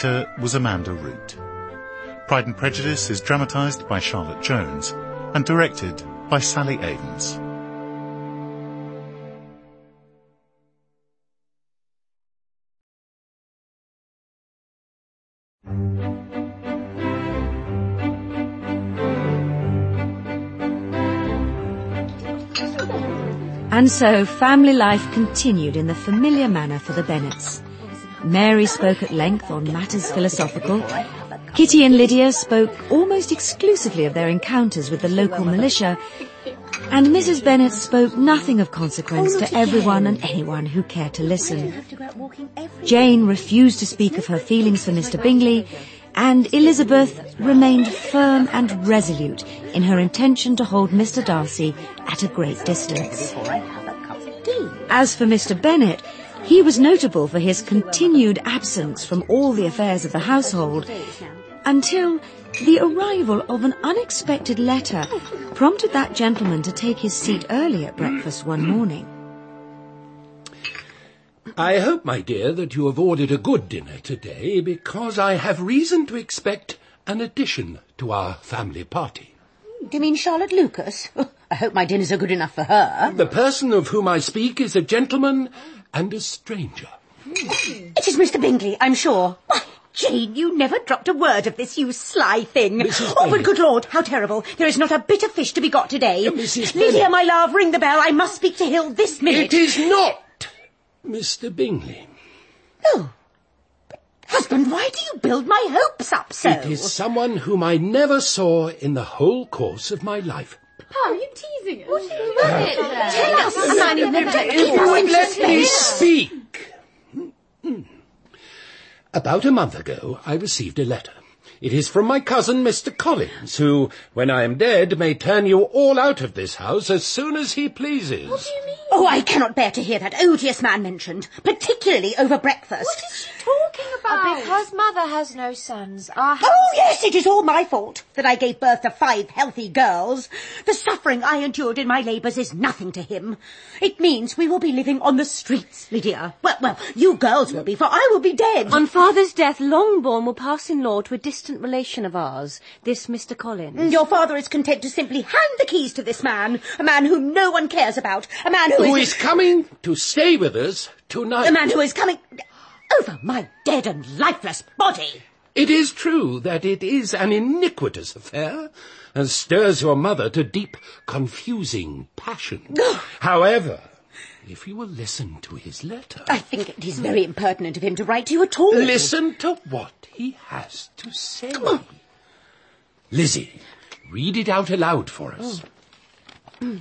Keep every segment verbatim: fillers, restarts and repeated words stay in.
director was Amanda Root. Pride and Prejudice is dramatised by Charlotte Jones and directed by Sally Avens. And so family life continued in the familiar manner for the Bennets. Mary spoke at length on matters philosophical. Kitty and Lydia spoke almost exclusively of their encounters with the local militia, and Missus Bennet spoke nothing of consequence to everyone and anyone who cared to listen. Jane refused to speak of her feelings for Mister Bingley, and Elizabeth remained firm and resolute in her intention to hold Mister Darcy at a great distance. As for Mister Bennet, he was notable for his continued absence from all the affairs of the household, until the arrival of an unexpected letter prompted that gentleman to take his seat early at breakfast one morning. I hope, my dear, that you have ordered a good dinner today, because I have reason to expect an addition to our family party. Do you mean Charlotte Lucas? I hope my dinners are good enough for her. The person of whom I speak is a gentleman and a stranger. It is Mister Bingley, I'm sure. Why, Jane, you never dropped a word of this, you sly thing. Missus Oh, Bennet. but good Lord, how terrible. There is not a bit of fish to be got today. Uh, Missus Lydia, Bennet. my love, ring the bell. I must speak to Hill this minute. It is not Mister Bingley. Oh, but, husband, why do you build my hopes up so? It is someone whom I never saw in the whole course of my life. Papa, are you teasing us? What are you doing? Tell us, a man who never keep You us would in let me suspense. speak. About a month ago, I received a letter. It is from my cousin, Mister Collins, who, when I am dead, may turn you all out of this house as soon as he pleases. What do you mean? Oh, I cannot bear to hear that odious man mentioned, particularly over breakfast. What is she talking about? Because Mother has no sons. Our house... Oh, yes, it is all my fault that I gave birth to five healthy girls. The suffering I endured in my labours is nothing to him. It means we will be living on the streets, Lydia. Well, well, you girls will be, for I will be dead. On Father's death, Longbourn will pass in law to a distant relation of ours, this Mister Collins. Your father is content to simply hand the keys to this man, a man whom no one cares about, a man who, Who is... is coming to stay with us tonight. A man who is coming over my dead and lifeless body. It is true that it is an iniquitous affair, and stirs your mother to deep, confusing passion. However, if you will listen to his letter... I think it is very impertinent of him to write to you at all. Listen to what he has to say. Lizzie, read it out aloud for us. Oh.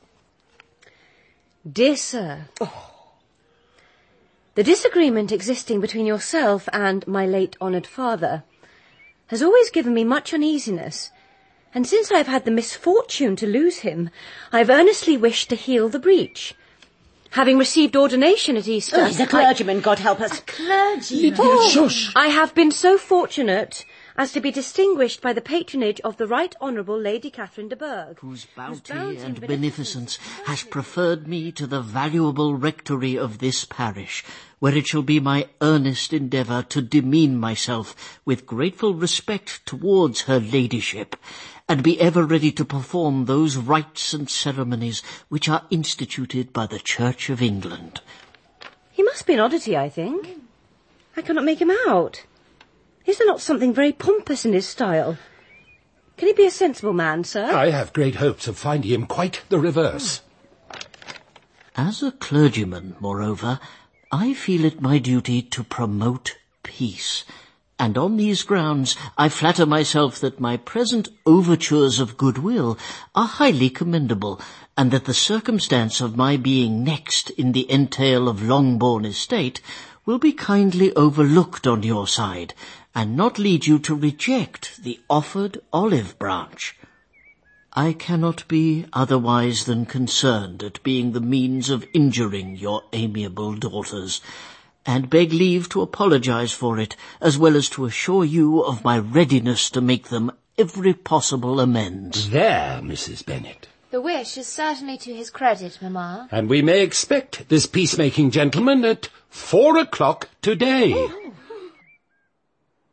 Dear Sir, oh. The disagreement existing between yourself and my late honoured father has always given me much uneasiness, and since I have had the misfortune to lose him, I have earnestly wished to heal the breach. Having received ordination at Easter... Oh, he's a clergyman, I... God help us. A clergyman? Oh. Shush. I have been so fortunate as to be distinguished by the patronage of the Right Honourable Lady Catherine de Bourgh, whose bounty, whose bounty and and beneficence has preferred me to the valuable rectory of this parish, where it shall be my earnest endeavour to demean myself with grateful respect towards her ladyship, and be ever ready to perform those rites and ceremonies which are instituted by the Church of England. He must be an oddity, I think. I cannot make him out. Is there not something very pompous in his style? Can he be a sensible man, sir? I have great hopes of finding him quite the reverse. As a clergyman, moreover, I feel it my duty to promote peace, and on these grounds I flatter myself that my present overtures of goodwill are highly commendable, and that the circumstance of my being next in the entail of Longbourn estate will be kindly overlooked on your side, and not lead you to reject the offered olive branch. I cannot be otherwise than concerned at being the means of injuring your amiable daughters, and beg leave to apologize for it, as well as to assure you of my readiness to make them every possible amends. There, Missus Bennet. The wish is certainly to his credit, Mamma. And we may expect this peacemaking gentleman at four o'clock today. Oh.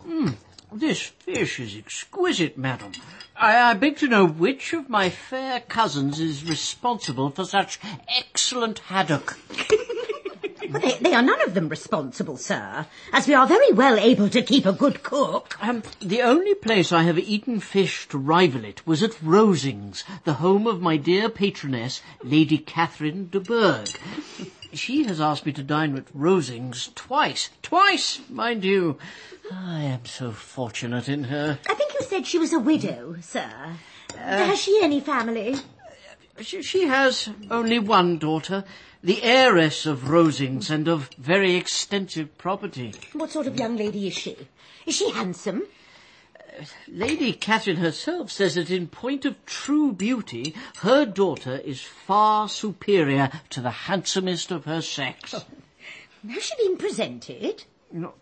Mm, this fish is exquisite, madam. I, I beg to know which of my fair cousins is responsible for such excellent haddock. Well, they, they are none of them responsible, sir, as we are very well able to keep a good cook. Um, the only place I have eaten fish to rival it was at Rosings, the home of my dear patroness, Lady Catherine de Bourgh. She has asked me to dine at Rosings twice. Twice, mind you. I am so fortunate in her. I think you said she was a widow, sir. Uh, has she any family? She, she has only one daughter, the heiress of Rosings and of very extensive property. What sort of young lady is she? Is she handsome? Uh, Lady Catherine herself says that in point of true beauty, her daughter is far superior to the handsomest of her sex. Oh. Has she been presented? No.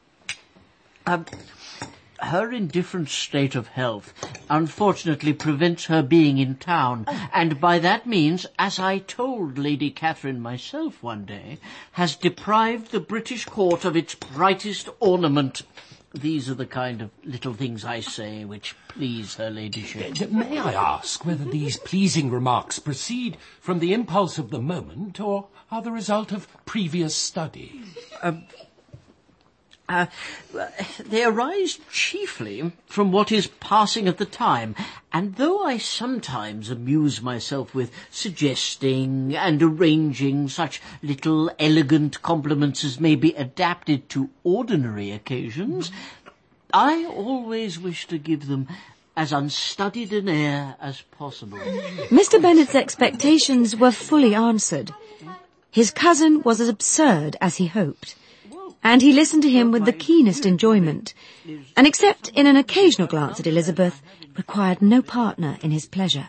Um, her indifferent state of health unfortunately prevents her being in town, oh. and by that means, as I told Lady Catherine myself one day, has deprived the British court of its brightest ornament. These are the kind of little things I say which please her ladyship. May I ask whether these pleasing remarks proceed from the impulse of the moment or are the result of previous study? Um, Uh, they arise chiefly from what is passing at the time, and though I sometimes amuse myself with suggesting and arranging such little elegant compliments as may be adapted to ordinary occasions, I always wish to give them as unstudied an air as possible. Mister Bennet's expectations were fully answered. His cousin was as absurd as he hoped, and he listened to him with the keenest enjoyment, and except in an occasional glance at Elizabeth, required no partner in his pleasure.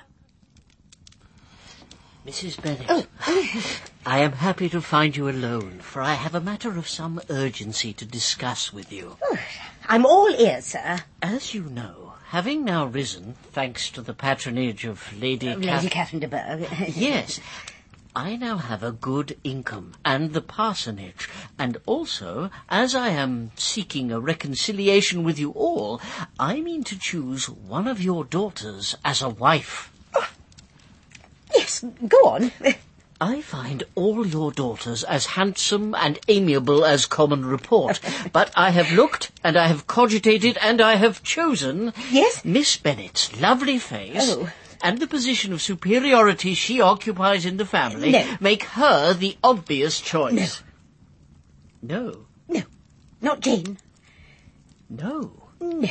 Missus Bennet, oh. I am happy to find you alone, for I have a matter of some urgency to discuss with you. Oh, I'm all ears, sir. As you know, having now risen, thanks to the patronage of Lady... Uh, Lady Catherine de Bourgh. Yes, I now have a good income and the parsonage, and also, as I am seeking a reconciliation with you all, I mean to choose one of your daughters as a wife. Oh. Yes, go on. I find all your daughters as handsome and amiable as common report, but I have looked and I have cogitated and I have chosen... Yes? Miss Bennet's lovely face... Oh. and the position of superiority she occupies in the family no. make her the obvious choice. No. No? No. Not Jane. No. No.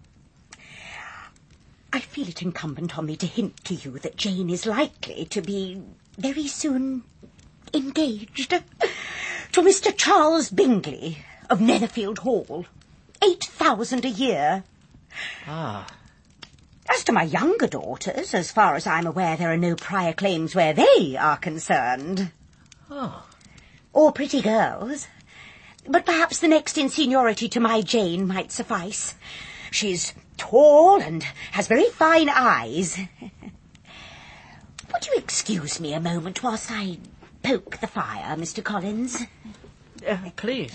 I feel it incumbent on me to hint to you that Jane is likely to be very soon engaged to Mister Charles Bingley of Netherfield Hall. Eight thousand a year. Ah. As to my younger daughters, as far as I'm aware, there are no prior claims where they are concerned. Oh. Or pretty girls. But perhaps the next in seniority to my Jane might suffice. She's tall and has very fine eyes. Would you excuse me a moment whilst I poke the fire, Mister Collins? Uh, please.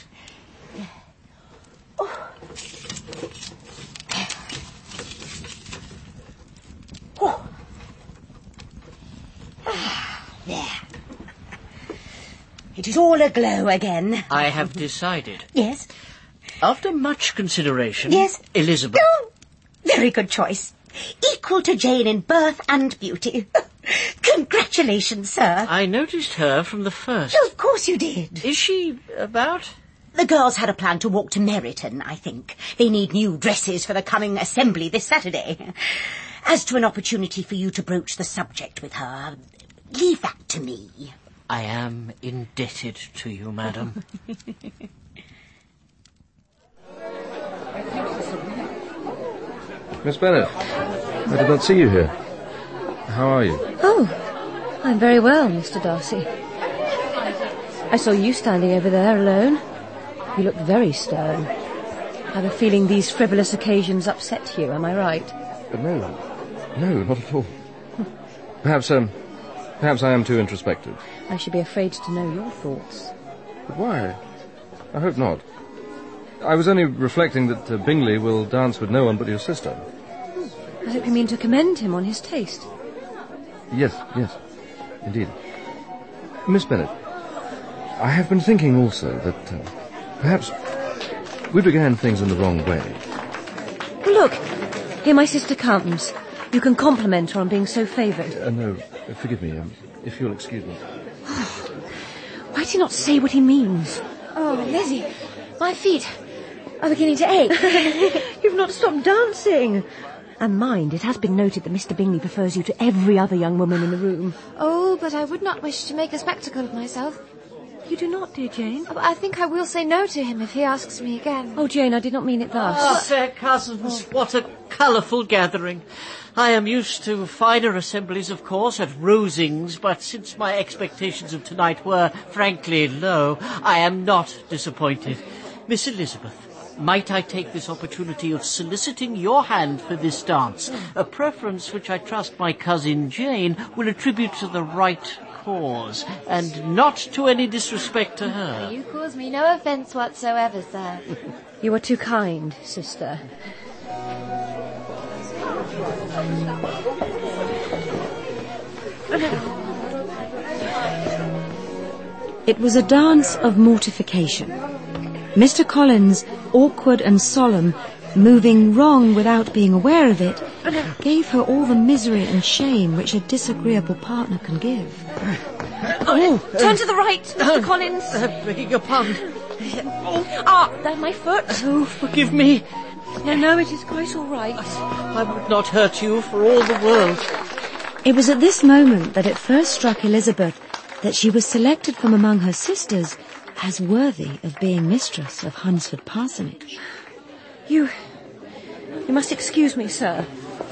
Oh. Oh. Ah, there. It is all aglow again. I have decided. Yes? After much consideration... Yes? Elizabeth. Oh, very good choice. Equal to Jane in birth and beauty. Congratulations, sir. I noticed her from the first. Oh, of course you did. Is she about? The girls had a plan to walk to Meryton, I think. They need new dresses for the coming assembly this Saturday. As to an opportunity for you to broach the subject with her, leave that to me. I am indebted to you, madam. Miss Bennet, I did not see you here. How are you? Oh, I'm very well, Mister Darcy. I saw you standing over there alone. You looked very stern. I have a feeling these frivolous occasions upset you, am I right? Uh, no. No, not at all. Perhaps, um, perhaps I am too introspective. I should be afraid to know your thoughts. But why? I hope not. I was only reflecting that uh, Bingley will dance with no one but your sister. I hope you mean to commend him on his taste. Yes, yes, indeed. Miss Bennet, I have been thinking also that uh, perhaps we began things in the wrong way. Well, look, here my sister comes. You can compliment her on being so favoured. Uh, no, forgive me, um, if you'll excuse me. Why does he not say what he means? Oh, Lizzie, my feet are beginning to ache. You've not stopped dancing. And mind, it has been noted that Mister Bingley prefers you to every other young woman in the room. Oh, but I would not wish to make a spectacle of myself. You do not, dear Jane? Oh, I think I will say no to him if he asks me again. Oh, Jane, I did not mean it thus. Ah, fair cousins, what a colourful gathering. I am used to finer assemblies, of course, at Rosings, but since my expectations of tonight were, frankly, low, I am not disappointed. Miss Elizabeth, might I take this opportunity of soliciting your hand for this dance, a preference which I trust my cousin Jane will attribute to the right cause, and not to any disrespect to her. You cause me no offence whatsoever, sir. You are too kind, sister. It was a dance of mortification. Mister Collins, awkward and solemn, moving wrong without being aware of it, gave her all the misery and shame which a disagreeable partner can give. Oh, turn to the right, Mister Collins. Uh, begging your pardon. Ah, that's my foot. Oh, forgive me. No, no, it is quite all right. I would not hurt you for all the world. It was at this moment that it first struck Elizabeth that she was selected from among her sisters as worthy of being mistress of Hunsford Parsonage. You... You must excuse me, sir.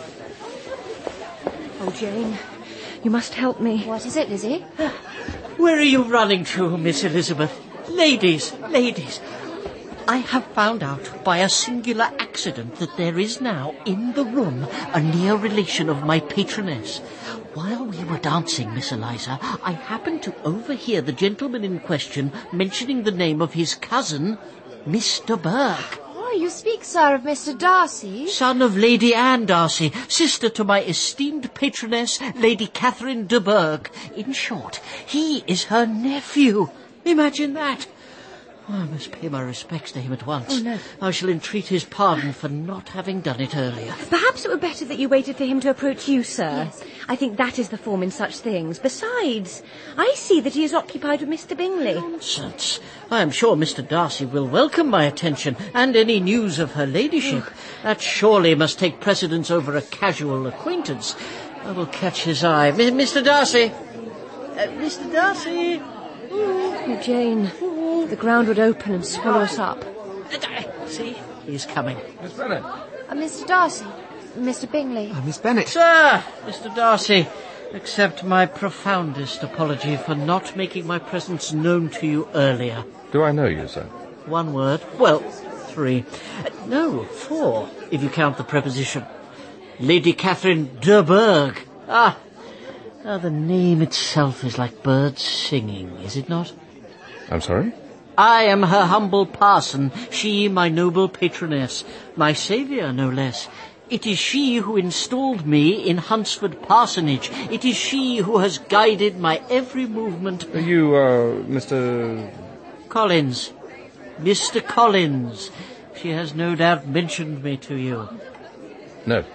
Oh, Jane, you must help me. What is it, Lizzie? Where are you running to, Miss Elizabeth? Ladies, ladies, I have found out by a singular accident that there is now in the room a near relation of my patroness. While we were dancing, Miss Eliza, I happened to overhear the gentleman in question mentioning the name of his cousin, Mister Burke. Oh, you speak, sir, of Mister Darcy? Son of Lady Anne Darcy, sister to my esteemed patroness, Lady Catherine de Bourgh. In short, he is her nephew. Imagine that. Oh, I must pay my respects to him at once. Oh, no. I shall entreat his pardon for not having done it earlier. Perhaps it were better that you waited for him to approach you, sir. Yes. I think that is the form in such things. Besides, I see that he is occupied with Mister Bingley. Nonsense. I am sure Mister Darcy will welcome my attention and any news of her ladyship. That surely must take precedence over a casual acquaintance. I will catch his eye. M- Mister Darcy! Uh, Mister Darcy! Oh, Jane, the ground would open and swallow us up. See, he's coming. Miss Bennet. Uh, Mister Darcy. Mister Bingley. Uh, Miss Bennet. Sir, Mister Darcy, accept my profoundest apology for not making my presence known to you earlier. Do I know you, sir? One word. Well, three. Uh, no, four, if you count the preposition. Lady Catherine de Bourgh. Ah, ah, the name itself is like birds singing, is it not? I'm sorry? I am her humble parson, she my noble patroness, my saviour, no less. It is she who installed me in Hunsford Parsonage. It is she who has guided my every movement. Are you, uh, Mister... Collins. Mister Collins. She has no doubt mentioned me to you. No.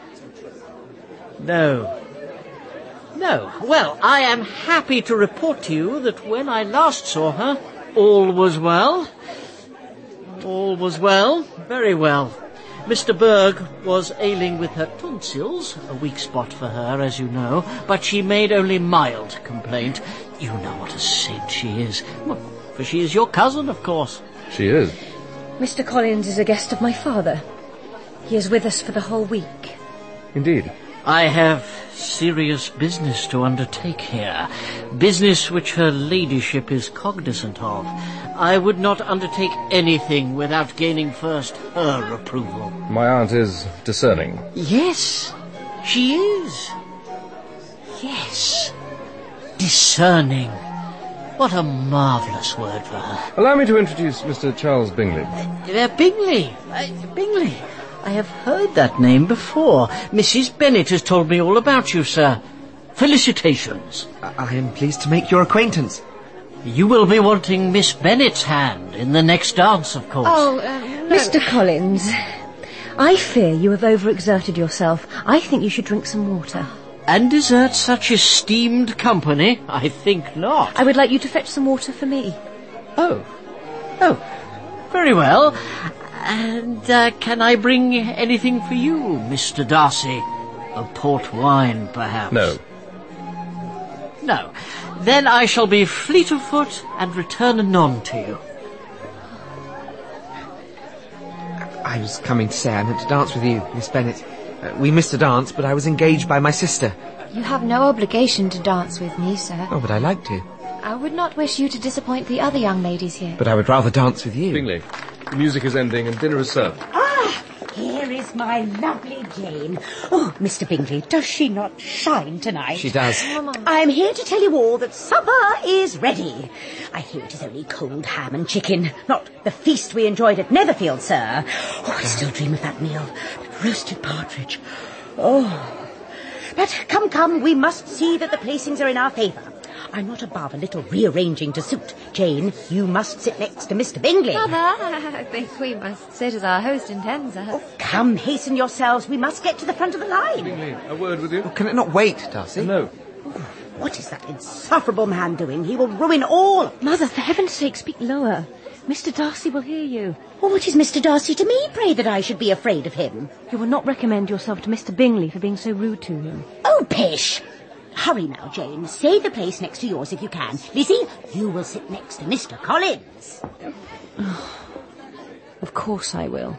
No. No. Well, I am happy to report to you that when I last saw her, all was well. All was well. Very well. Mister Bourgh was ailing with her tonsils, a weak spot for her, as you know, but she made only mild complaint. You know what a saint she is. Well, for she is your cousin, of course. She is. Mister Collins is a guest of my father. He is with us for the whole week. Indeed. I have serious business to undertake here, business which her ladyship is cognizant of. I would not undertake anything without gaining first her approval. My aunt is discerning. Yes, she is. Yes, discerning. What a marvellous word for her. Allow me to introduce Mister Charles Bingley. Uh, Bingley. Uh, Bingley. I have heard that name before. Missus Bennet has told me all about you, sir. Felicitations. I, I am pleased to make your acquaintance. You will be wanting Miss Bennet's hand in the next dance, of course. Oh, uh, no. Mister Collins, I fear you have overexerted yourself. I think you should drink some water. And desert such esteemed company? I think not. I would like you to fetch some water for me. Oh. Oh. Very well. And uh, can I bring anything for you, Mister Darcy? A port wine, perhaps? No. No. Then I shall be fleet of foot and return anon to you. I was coming to say I meant to dance with you, Miss Bennet. Uh, we missed a dance, but I was engaged by my sister. You have no obligation to dance with me, sir. Oh, but I like to. I would not wish you to disappoint the other young ladies here. But I would rather dance with you. Bingley, the music is ending and dinner is served. Ah, here is my lovely Jane. Oh, Mister Bingley, does she not shine tonight? She does. I am here to tell you all that supper is ready. I hear it is only cold ham and chicken, not the feast we enjoyed at Netherfield, sir. Oh, I still dream of that meal. That roasted partridge. Oh. But come, come, we must see that the placings are in our favour. I'm not above a little rearranging to suit. Jane, you must sit next to Mister Bingley. Mother, I think we must sit as our host intends us. Oh, come, hasten yourselves. We must get to the front of the line. Bingley, a word with you? Oh, can it not wait, Darcy? No. What is that insufferable man doing? He will ruin all. Mother, for heaven's sake, speak lower. Mister Darcy will hear you. Well, what is Mister Darcy to me, pray, that I should be afraid of him? You will not recommend yourself to Mister Bingley for being so rude to him. Oh, pish! Hurry now, Jane. Save the place next to yours if you can. Lizzie, you will sit next to Mister Collins. Of course I will.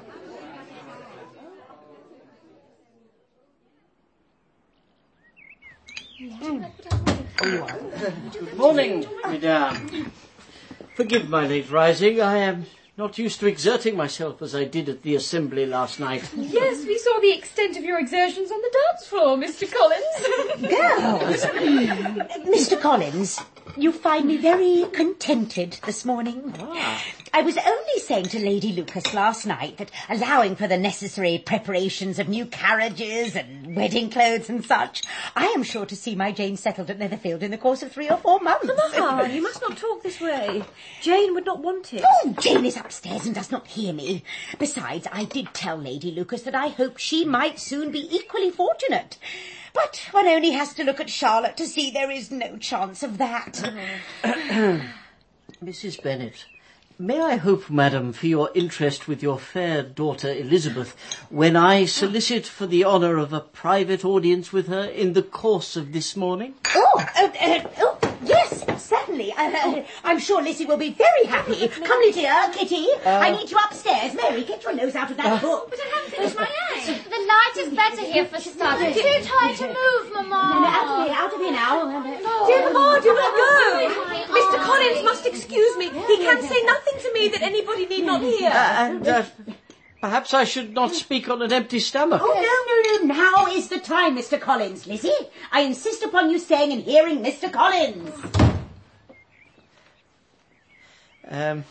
Good morning, Madame. Forgive my late rising. I am not used to exerting myself as I did at the assembly last night. Yes, we saw the extent of your exertions on the dance floor, Mister Collins. Girls! Mister Collins, you find me very contented this morning. Ah. I was only saying to Lady Lucas last night that, allowing for the necessary preparations of new carriages and wedding clothes and such, I am sure to see my Jane settled at Netherfield in the course of three or four months. Mamma, you must not talk this way. Jane would not want it. Oh, Jane is upstairs and does not hear me. Besides, I did tell Lady Lucas that I hoped she might soon be equally fortunate. But one only has to look at Charlotte to see there is no chance of that. Missus Bennet, may I hope, madam, for your interest with your fair daughter Elizabeth when I solicit for the honour of a private audience with her in the course of this morning? Oh, uh, uh, oh yes, certainly. Uh, uh, I'm sure Lizzie will be very happy. Come, Lydia, Kitty. Uh, I need you upstairs. Mary, get your nose out of that uh, book. But I haven't finished my egg. The light is better here for starters. Too tight to move, Mamma. No, no, out of here, out of here now. No. Dear Mamma, do not go. Mister Collins must excuse me. He can say nothing to me that anybody need not hear. Uh, and uh, perhaps I should not speak on an empty stomach. Oh, no, no, no. Now is the time, Mister Collins. Lizzie, I insist upon you staying and hearing Mister Collins. Um,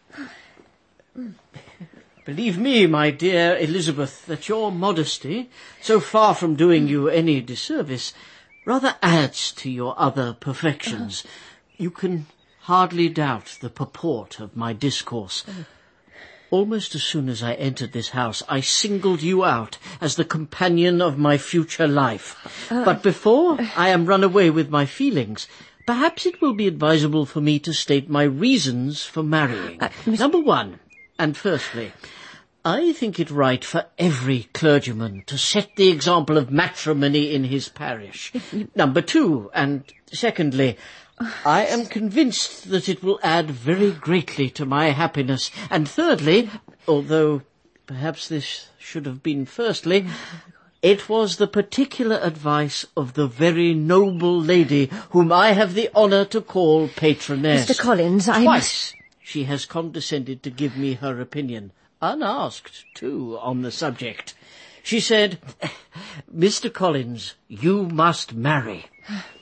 believe me, my dear Elizabeth, that your modesty, so far from doing you any disservice, rather adds to your other perfections. You can hardly doubt the purport of my discourse. Almost as soon as I entered this house, I singled you out as the companion of my future life. Uh, but before I am run away with my feelings, perhaps it will be advisable for me to state my reasons for marrying. Uh, Number one, and firstly, I think it right for every clergyman to set the example of matrimony in his parish. Number two, and secondly, I am convinced that it will add very greatly to my happiness. And thirdly, although perhaps this should have been firstly, it was the particular advice of the very noble lady whom I have the honour to call patroness. Mister Collins, I Twice she has condescended to give me her opinion, unasked, too, on the subject. She said, Mister Collins, you must marry.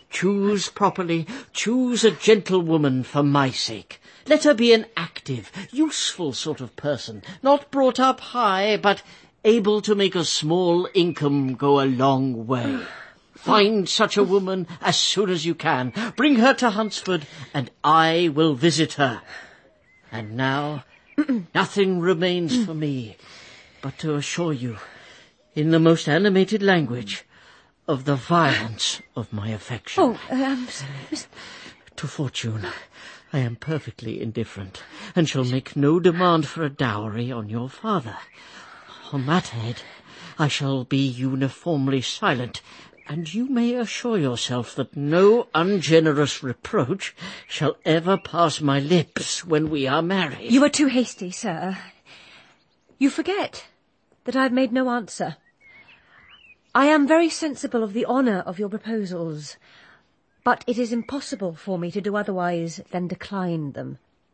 Choose properly. Choose a gentlewoman for my sake. Let her be an active, useful sort of person, not brought up high, but able to make a small income go a long way. Find such a woman as soon as you can. Bring her to Hunsford, and I will visit her. And now, nothing remains for me but to assure you, in the most animated language, of the violence of my affection. Oh, um... To Fortune, I am perfectly indifferent, and shall make no demand for a dowry on your father. On that head, I shall be uniformly silent, and you may assure yourself that no ungenerous reproach shall ever pass my lips when we are married. You are too hasty, sir. You forget that I have made no answer. I am very sensible of the honour of your proposals, but it is impossible for me to do otherwise than decline them.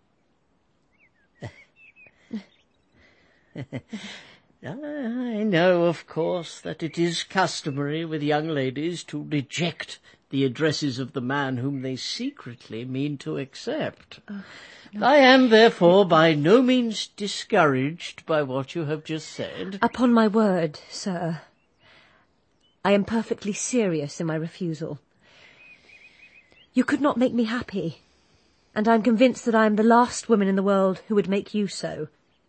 I know, of course, that it is customary with young ladies to reject the addresses of the man whom they secretly mean to accept. Oh, no. I am, therefore, by no means discouraged by what you have just said. Upon my word, sir, I am perfectly serious in my refusal. You could not make me happy, and I am convinced that I am the last woman in the world who would make you so.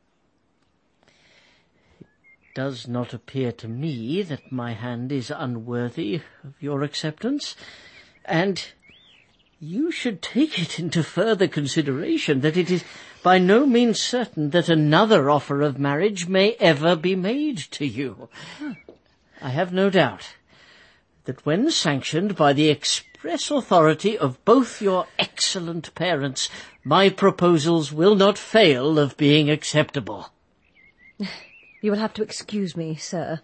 Does not appear to me that my hand is unworthy of your acceptance, and you should take it into further consideration that it is by no means certain that another offer of marriage may ever be made to you. I have no doubt that when sanctioned by the express authority of both your excellent parents, my proposals will not fail of being acceptable. You will have to excuse me, sir.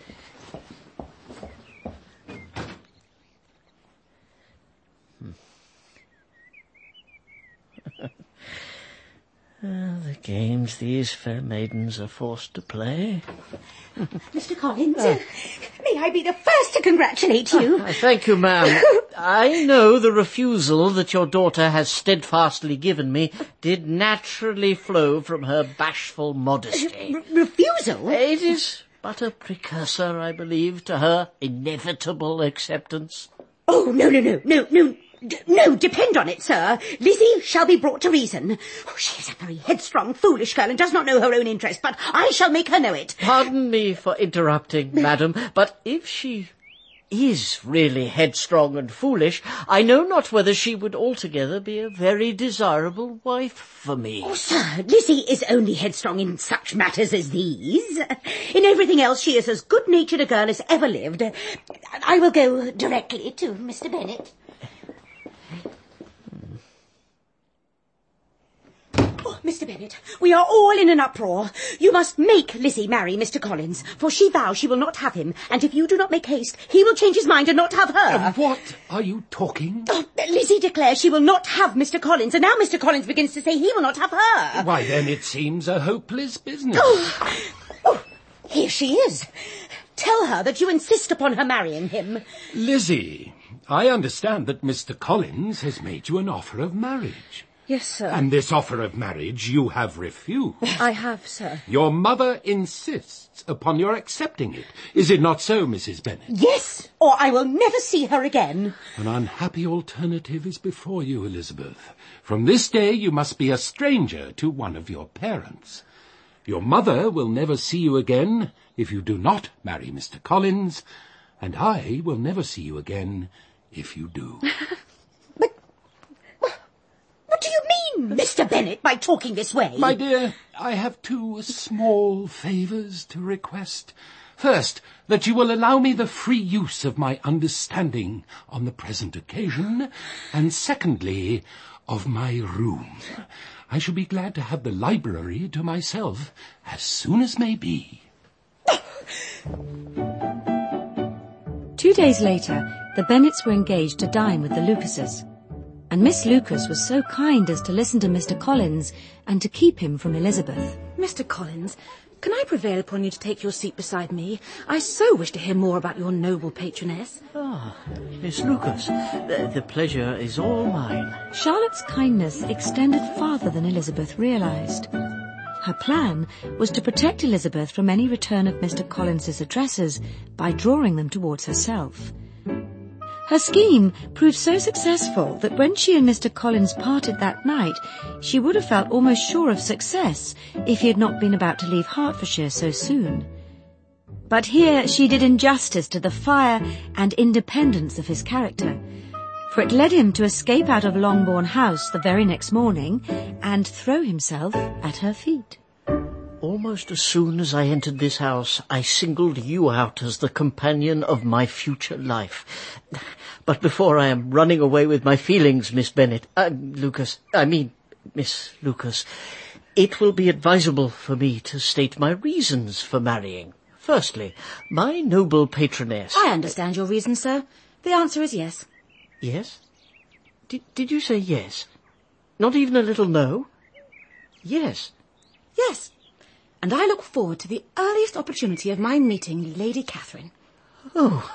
Uh, the games these fair maidens are forced to play. Mister Collins, uh, may I be the first to congratulate you? Uh, thank you, ma'am. I know the refusal that your daughter has steadfastly given me did naturally flow from her bashful modesty. R- refusal? It is but a precursor, I believe, to her inevitable acceptance. Oh, no, no, no, no, no. D- no, depend on it, sir. Lizzie shall be brought to reason. Oh, she is a very headstrong, foolish girl and does not know her own interest, but I shall make her know it. Pardon me for interrupting, madam, but if she is really headstrong and foolish, I know not whether she would altogether be a very desirable wife for me. Oh, sir, Lizzie is only headstrong in such matters as these. In everything else she is as good-natured a girl as ever lived. I will go directly to Mister Bennet. Oh, Mister Bennet, we are all in an uproar. You must make Lizzie marry Mister Collins, for she vows she will not have him, and if you do not make haste, he will change his mind and not have her. Uh, what are you talking? Oh, Lizzie declares she will not have Mister Collins, and now Mister Collins begins to say he will not have her. Why, then it seems a hopeless business. Oh, oh, here she is. Tell her that you insist upon her marrying him. Lizzie, I understand that Mister Collins has made you an offer of marriage. Yes, sir. And this offer of marriage you have refused. I have, sir. Your mother insists upon your accepting it. Is it not so, Missus Bennet? Yes, or I will never see her again. An unhappy alternative is before you, Elizabeth. From this day you must be a stranger to one of your parents. Your mother will never see you again if you do not marry Mister Collins, and I will never see you again if you do. What do you mean, Mister Bennet, by talking this way? My dear, I have two small favours to request. First, that you will allow me the free use of my understanding on the present occasion, and secondly, of my room. I shall be glad to have the library to myself as soon as may be. Two days later, the Bennets were engaged to dine with the Lucases. And Miss Lucas was so kind as to listen to Mister Collins and to keep him from Elizabeth. Mister Collins, Can I prevail upon you to take your seat beside me? I so wish to hear more about your noble patroness. Ah, Miss Lucas, the, the pleasure is all mine. Charlotte's kindness extended farther than Elizabeth realised. Her plan was to protect Elizabeth from any return of Mister Collins's addresses by drawing them towards herself. Her scheme proved so successful that when she and Mister Collins parted that night, she would have felt almost sure of success if he had not been about to leave Hertfordshire so soon. But here she did injustice to the fire and independence of his character, for it led him to escape out of Longbourn House the very next morning and throw himself at her feet. Almost as soon as I entered this house, I singled you out as the companion of my future life. But before I am running away with my feelings, Miss Bennet, uh, Lucas, I mean, Miss Lucas, it will be advisable for me to state my reasons for marrying. Firstly, my noble patroness... I understand your reasons, sir. The answer is yes. Yes? Did, did you say yes? Not even a little no? Yes. Yes. And I look forward to the earliest opportunity of my meeting Lady Catherine. Oh.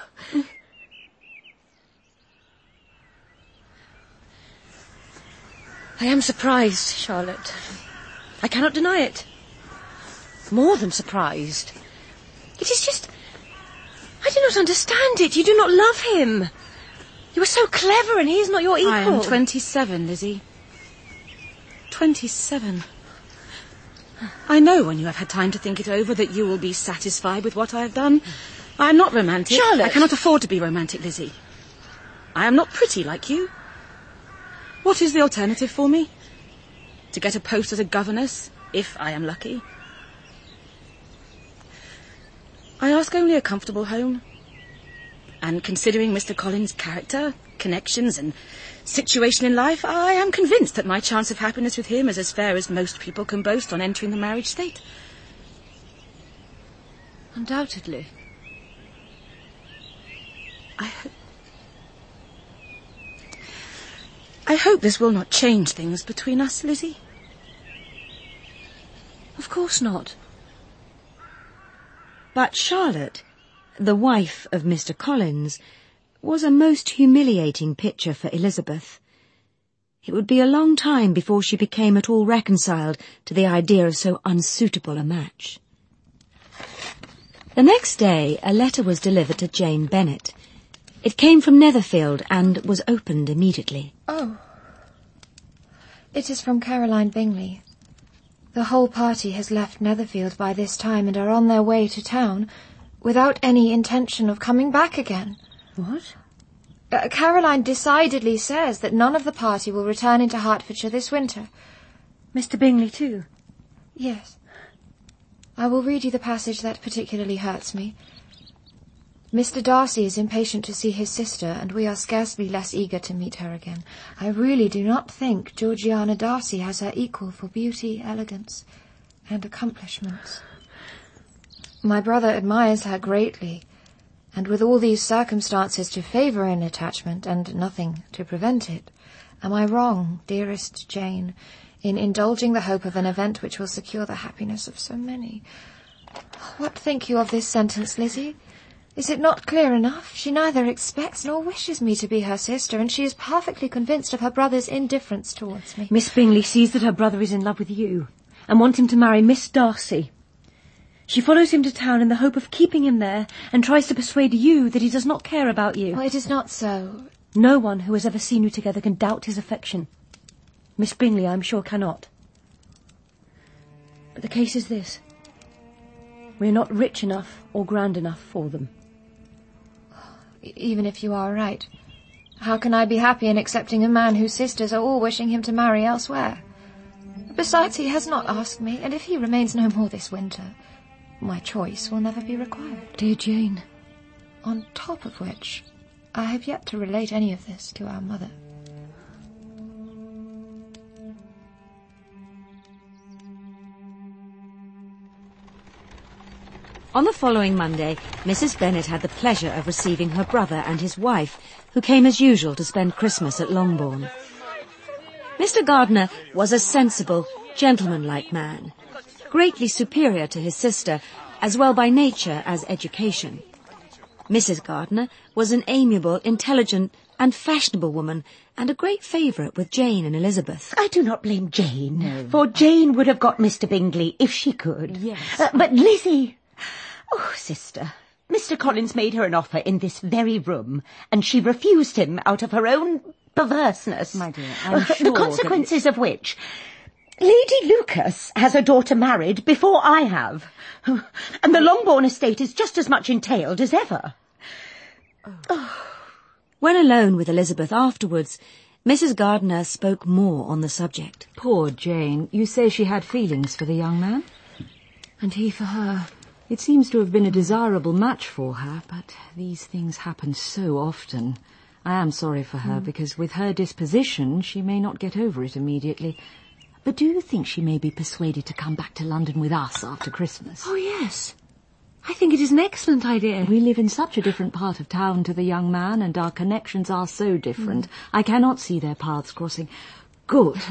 I am surprised, Charlotte. I cannot deny it. More than surprised. It is just... I do not understand it. You do not love him. You are so clever and he is not your equal. I am twenty-seven, Lizzie. Twenty-seven. I know when you have had time to think it over that you will be satisfied with what I have done. I am not romantic. Charlotte! I cannot afford to be romantic, Lizzie. I am not pretty like you. What is the alternative for me? To get a post as a governess, if I am lucky. I ask only a comfortable home. And considering Mister Collins' character, connections and situation in life, I am convinced that my chance of happiness with him is as fair as most people can boast on entering the marriage state. Undoubtedly. I hope... I hope this will not change things between us, Lizzie. Of course not. But Charlotte, the wife of Mister Collins, was a most humiliating picture for Elizabeth. It would be a long time before she became at all reconciled to the idea of so unsuitable a match. The next day a letter was delivered to Jane Bennet. It came from Netherfield and was opened immediately. Oh. It is from Caroline Bingley. The whole party has left Netherfield by this time and are on their way to town, without any intention of coming back again. What? Uh, Caroline decidedly says that none of the party will return into Hertfordshire this winter. Mister Bingley, too? Yes. I will read you the passage that particularly hurts me. Mister Darcy is impatient to see his sister, and we are scarcely less eager to meet her again. I really do not think Georgiana Darcy has her equal for beauty, elegance, and accomplishments. My brother admires her greatly, and with all these circumstances to favour an attachment, and nothing to prevent it, am I wrong, dearest Jane, in indulging the hope of an event which will secure the happiness of so many? What think you of this sentence, Lizzie? Is it not clear enough? She neither expects nor wishes me to be her sister, and she is perfectly convinced of her brother's indifference towards me. Miss Bingley sees that her brother is in love with you, and wants him to marry Miss Darcy. She follows him to town in the hope of keeping him there, and tries to persuade you that he does not care about you. Oh, it is not so. No one who has ever seen you together can doubt his affection. Miss Bingley, I am sure, cannot. But the case is this. We are not rich enough or grand enough for them. Even if you are right, how can I be happy in accepting a man whose sisters are all wishing him to marry elsewhere? Besides, he has not asked me, and if he remains no more this winter, my choice will never be required. Dear Jane. On top of which, I have yet to relate any of this to our mother. On the following Monday, Missus Bennet had the pleasure of receiving her brother and his wife, who came as usual to spend Christmas at Longbourn. Mister Gardiner was a sensible, gentlemanlike man. greatly superior to his sister, as well by nature as education. Missus Gardiner was an amiable, intelligent and fashionable woman, and a great favourite with Jane and Elizabeth. I do not blame Jane, no. for Jane would have got Mister Bingley if she could. Yes. Uh, but Lizzie... Oh, sister, Mister Collins made her an offer in this very room, and she refused him out of her own perverseness. My dear, I'm sure the consequences of which... Lady Lucas has a daughter married before I have, and the Longbourn estate is just as much entailed as ever. Oh. When alone with Elizabeth afterwards, Missus Gardiner spoke more on the subject. Poor Jane. You say she had feelings for the young man? And he for her. It seems to have been a desirable match for her, but these things happen so often. I am sorry for her, mm. because with her disposition, she may not get over it immediately. But do you think she may be persuaded to come back to London with us after Christmas? Oh, yes. I think it is an excellent idea. We live in such a different part of town to the young man, and our connections are so different. Mm. I cannot see their paths crossing. Good.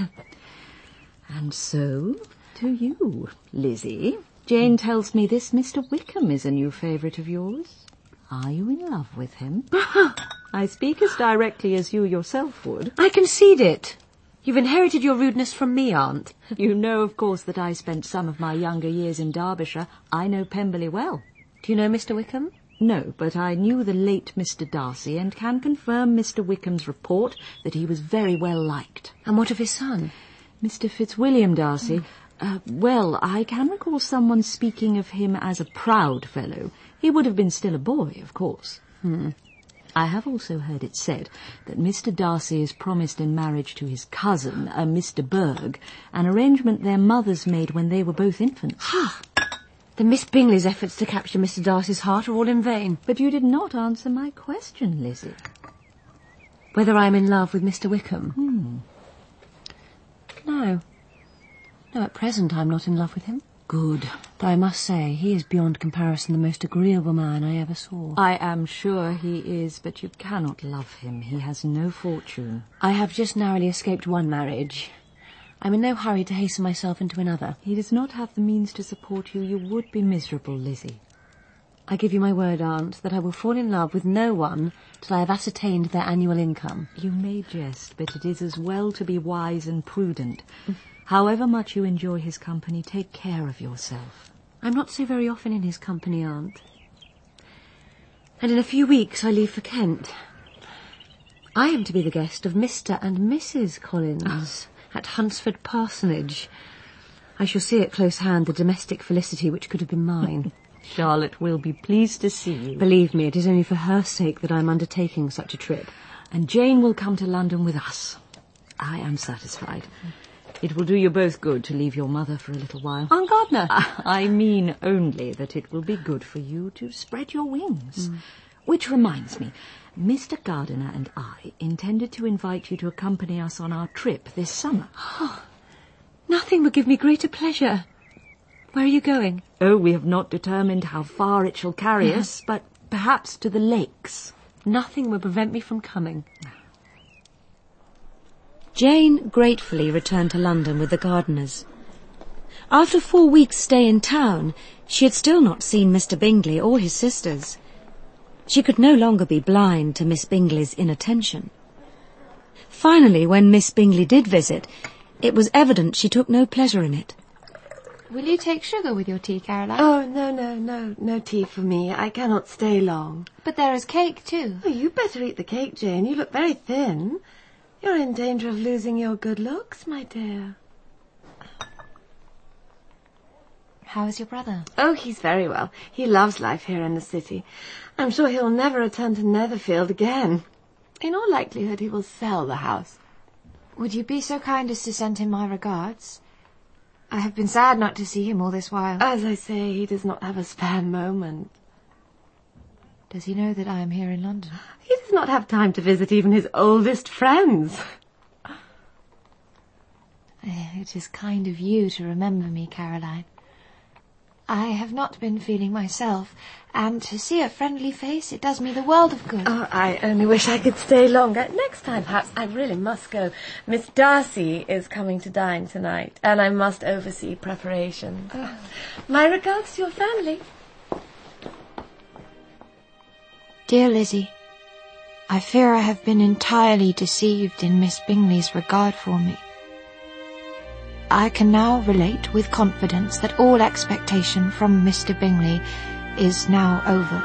And so, to you, Lizzie. Jane tells me this Mister Wickham is a new favourite of yours. Are you in love with him? I speak as directly as you yourself would. I concede it. You've inherited your rudeness from me, Aunt. You know, of course, that I spent some of my younger years in Derbyshire. I know Pemberley well. Do you know Mister Wickham? No, but I knew the late Mister Darcy, and can confirm Mister Wickham's report that he was very well liked. And what of his son? Mister Fitzwilliam Darcy. Uh, well, I can recall someone speaking of him as a proud fellow. He would have been still a boy, of course. Hmm. I have also heard it said that Mister Darcy is promised in marriage to his cousin, a Mister Berg, an arrangement their mothers made when they were both infants. Ha! Then Miss Bingley's efforts to capture Mister Darcy's heart are all in vain. But you did not answer my question, Lizzie. Whether I am in love with Mister Wickham? Hmm. No. No, at present I'm not in love with him. Good. Though I must say, he is beyond comparison the most agreeable man I ever saw. I am sure he is, but you cannot love him. He has no fortune. I have just narrowly escaped one marriage. I'm in no hurry to hasten myself into another. He does not have the means to support you. You would be miserable, Lizzie. I give you my word, Aunt, that I will fall in love with no one till I have ascertained their annual income. You may jest, but it is as well to be wise and prudent. However much you enjoy his company, take care of yourself. I'm not so very often in his company, Aunt. And in a few weeks I leave for Kent. I am to be the guest of Mister and Missus Collins at Hunsford Parsonage. I shall see at close hand the domestic felicity which could have been mine. Charlotte will be pleased to see you. Believe me, it is only for her sake that I am undertaking such a trip. And Jane will come to London with us. I am satisfied. It will do you both good to leave your mother for a little while. Aunt Gardiner! I mean only that it will be good for you to spread your wings. Mm. Which reminds me, Mister Gardiner and I intended to invite you to accompany us on our trip this summer. Oh, nothing would give me greater pleasure. Where are you going? Oh, we have not determined how far it shall carry us, but perhaps to the lakes. Nothing will prevent me from coming. Jane gratefully returned to London with the Gardiners. After four weeks' stay in town, she had still not seen Mister Bingley or his sisters. She could no longer be blind to Miss Bingley's inattention. Finally, when Miss Bingley did visit, it was evident she took no pleasure in it. Will you take sugar with your tea, Caroline? Oh, no, no, no, no tea for me. I cannot stay long. But there is cake, too. Oh, you better eat the cake, Jane. You look very thin. You're in danger of losing your good looks, my dear. How is your brother? Oh, he's very well. He loves life here in the city. I'm sure he'll never return to Netherfield again. In all likelihood, he will sell the house. Would you be so kind as to send him my regards? I have been sad not to see him all this while. As I say, he does not have a spare moment. Does he know that I am here in London? He does not have time to visit even his oldest friends. It is kind of you to remember me, Caroline. I have not been feeling myself, and to see a friendly face, it does me the world of good. Oh, I only wish I could stay longer. Next time, perhaps, I really must go. Miss Darcy is coming to dine tonight, and I must oversee preparations. Oh. My regards to your family. Dear Lizzie, I fear I have been entirely deceived in Miss Bingley's regard for me. I can now relate with confidence that all expectation from Mister Bingley is now over.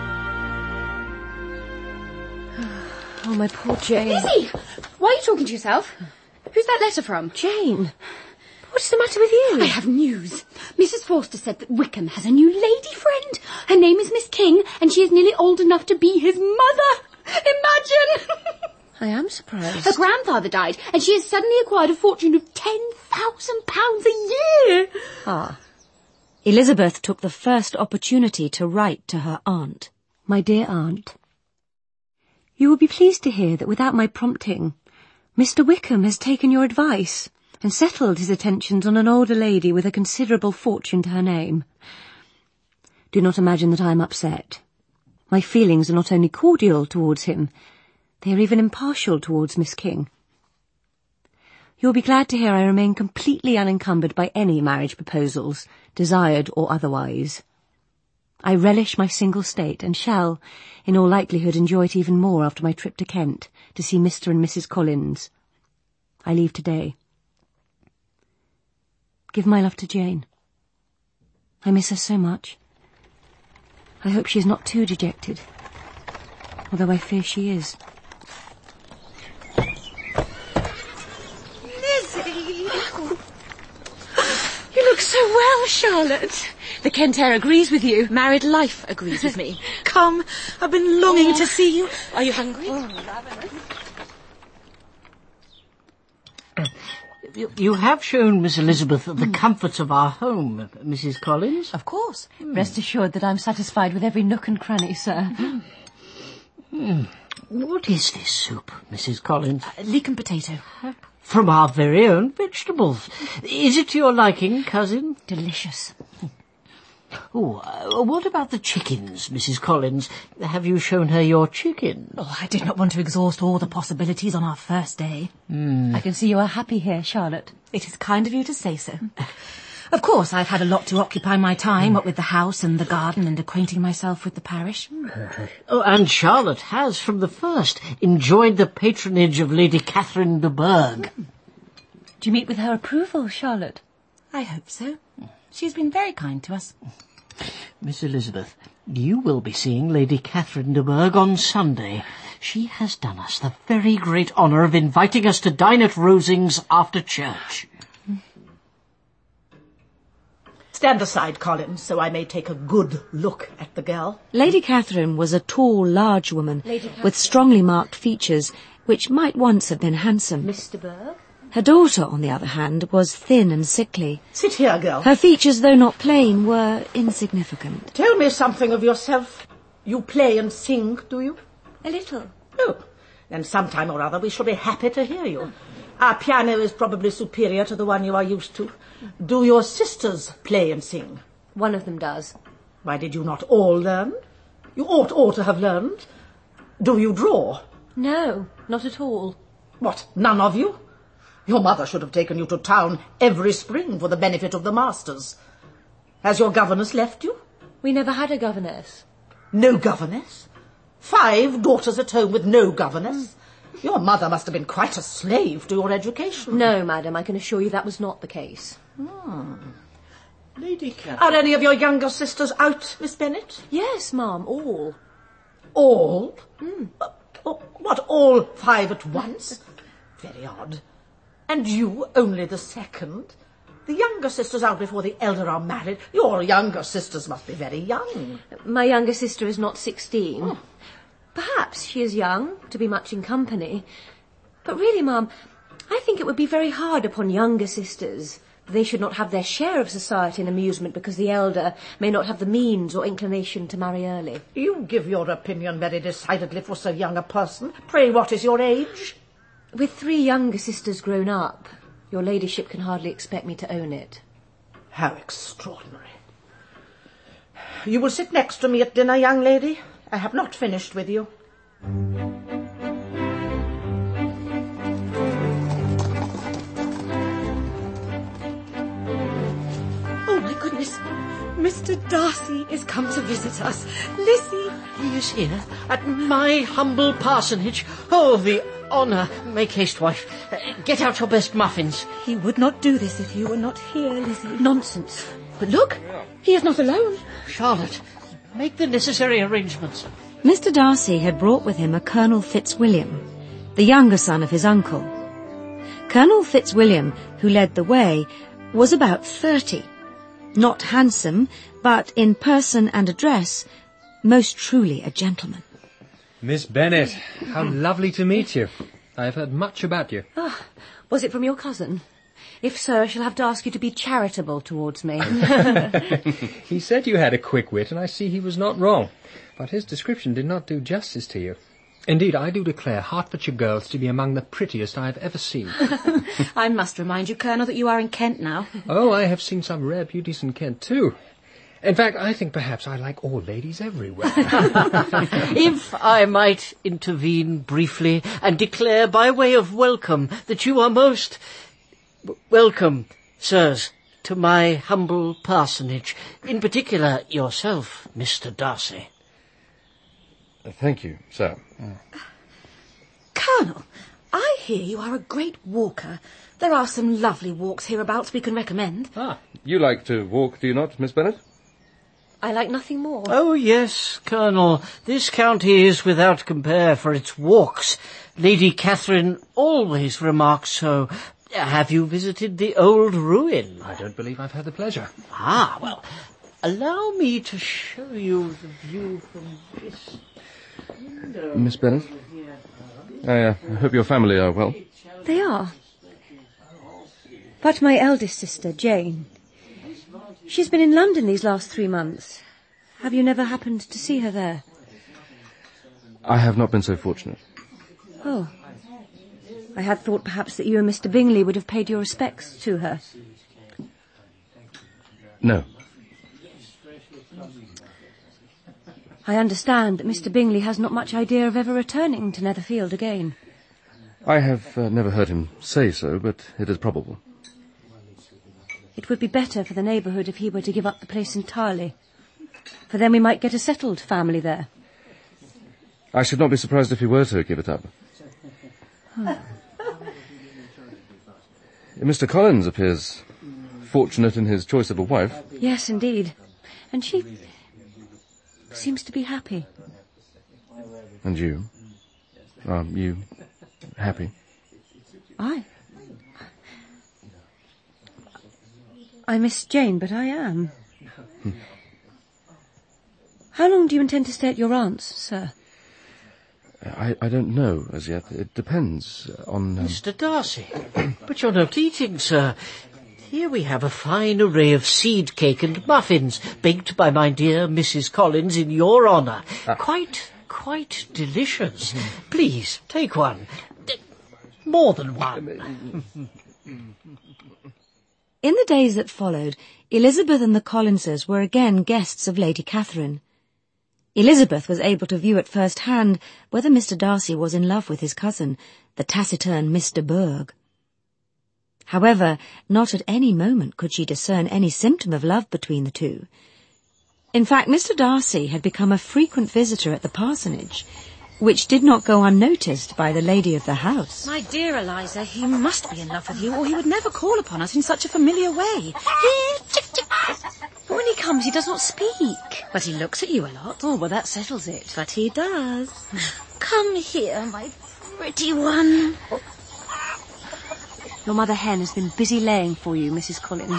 Oh, my poor Jane. Lizzie! Why are you talking to yourself? Who's that letter from? Jane. What's the matter with you? I have news. Missus Forster said that Wickham has a new lady friend. Her name is Miss King, and she is nearly old enough to be his mother. Imagine! I am surprised. Her grandfather died, and she has suddenly acquired a fortune of ten thousand pounds a year. Ah. Elizabeth took the first opportunity to write to her aunt. My dear aunt, you will be pleased to hear that without my prompting, Mister Wickham has taken your advice and settled his attentions on an older lady with a considerable fortune to her name. Do not imagine that I am upset. My feelings are not only cordial towards him, they are even impartial towards Miss King. You will be glad to hear I remain completely unencumbered by any marriage proposals, desired or otherwise. I relish my single state and shall, in all likelihood, enjoy it even more after my trip to Kent to see Mister and Missus Collins. I leave today. Give my love to Jane. I miss her so much. I hope she is not too dejected, although I fear she is. Lizzie! You look so well, Charlotte. The Kent air agrees with you. Married life agrees with me. Come, I've been longing oh. to see you. Are you hungry? Oh, You, you have shown Miss Elizabeth the mm. comforts of our home, Missus Collins. Of course. Mm. Rest assured that I'm satisfied with every nook and cranny, sir. Mm. Mm. What is this soup, Missus Collins? Uh, leek and potato. From our very own vegetables. Is it to your liking, cousin? Delicious. Oh, uh, what about the chickens, Missus Collins? Have you shown her your chickens? Oh, I did not want to exhaust all the possibilities on our first day. Mm. I can see you are happy here, Charlotte. It is kind of you to say so. Of course, I've had a lot to occupy my time, what with the house and the garden and acquainting myself with the parish. Oh, and Charlotte has, from the first, enjoyed the patronage of Lady Catherine de Bourgh. Do you meet with her approval, Charlotte? I hope so. She's been very kind to us. Miss Elizabeth, you will be seeing Lady Catherine de Bourgh on Sunday. She has done us the very great honour of inviting us to dine at Rosings after church. Stand aside, Collins, so I may take a good look at the girl. Lady Catherine was a tall, large woman with strongly marked features, which might once have been handsome. Mister Bourgh? Her daughter, on the other hand, was thin and sickly. Sit here, girl. Her features, though not plain, were insignificant. Tell me something of yourself. You play and sing, do you? A little. Oh, then sometime or other we shall be happy to hear you. Our piano is probably superior to the one you are used to. Do your sisters play and sing? One of them does. Why did you not all learn? You ought all to have learned. Do you draw? No, not at all. What, none of you? Your mother should have taken you to town every spring for the benefit of the masters. Has your governess left you? We never had a governess. No governess? Five daughters at home with no governess? Mm. Your mother must have been quite a slave to your education. No, madam, I can assure you that was not the case. Hmm. Lady Catherine. Are any of your younger sisters out, Miss Bennet? Yes, ma'am, all. All? Mm. Uh, what, all five at once? Very odd. And you only the second? The younger sisters out before the elder are married. Your younger sisters must be very young. My younger sister is not sixteen. Oh. Perhaps she is young, to be much in company. But really, ma'am, I think it would be very hard upon younger sisters. They should not have their share of society and amusement because the elder may not have the means or inclination to marry early. You give your opinion very decidedly for so young a person. Pray, what is your age? With three younger sisters grown up, your ladyship can hardly expect me to own it. How extraordinary. You will sit next to me at dinner, young lady. I have not finished with you. Oh, my goodness. Mister Darcy is come to visit us. Lizzie. He is here, at my humble parsonage. Oh, the honour. Make haste, wife. Uh, get out your best muffins. He would not do this if you were not here, Lizzie. Nonsense. But look, he is not alone. Charlotte, make the necessary arrangements. Mister Darcy had brought with him a Colonel Fitzwilliam, the younger son of his uncle. Colonel Fitzwilliam, who led the way, was about thirty. Not handsome, but in person and address, most truly a gentleman. Miss Bennet, how lovely to meet you. I have heard much about you. Ah, was it from your cousin? If so, I shall have to ask you to be charitable towards me. He said you had a quick wit, and I see he was not wrong. But his description did not do justice to you. Indeed, I do declare Hertfordshire girls to be among the prettiest I have ever seen. I must remind you, Colonel, that you are in Kent now. Oh, I have seen some rare beauties in Kent, too. In fact, I think perhaps I like all ladies everywhere. If I might intervene briefly and declare by way of welcome that you are most w- welcome, sirs, to my humble parsonage, in particular yourself, Mister Darcy. Thank you, sir. Colonel, I hear you are a great walker. There are some lovely walks hereabouts we can recommend. Ah, you like to walk, do you not, Miss Bennet? I like nothing more. Oh, yes, Colonel. This county is without compare for its walks. Lady Catherine always remarks so. Have you visited the old ruin? I don't believe I've had the pleasure. Ah, well, allow me to show you the view from this window. Miss Bennet? I uh, hope your family are well. They are. But my eldest sister, Jane, she's been in London these last three months. Have you never happened to see her there? I have not been so fortunate. Oh. I had thought perhaps that you and Mister Bingley would have paid your respects to her. No. I understand that Mister Bingley has not much idea of ever returning to Netherfield again. I have uh, never heard him say so, but it is probable. It would be better for the neighbourhood if he were to give up the place entirely, for then we might get a settled family there. I should not be surprised if he were to give it up. Oh. Mister Collins appears fortunate in his choice of a wife. Yes, indeed. And she seems to be happy. And you? Are you happy? I? I miss Jane, but I am. Hmm. How long do you intend to stay at your aunt's, sir? I, I don't know as yet. It depends on... Um... Mister Darcy, but you're not eating, sir. Here we have a fine array of seed cake and muffins, baked by my dear Missus Collins in your honour. Ah. Quite, quite delicious. Please, take one. More than one. In the days that followed, Elizabeth and the Collinses were again guests of Lady Catherine. Elizabeth was able to view at first hand whether Mister Darcy was in love with his cousin, the taciturn Mister Burgh. However, not at any moment could she discern any symptom of love between the two. In fact, Mister Darcy had become a frequent visitor at the parsonage, which did not go unnoticed by the lady of the house. My dear Eliza, he must be in love with you, or he would never call upon us in such a familiar way. He... But when he comes, he does not speak. But he looks at you a lot. Oh, well, that settles it. But he does. Come here, my pretty one. Your mother hen has been busy laying for you, Missus Collins.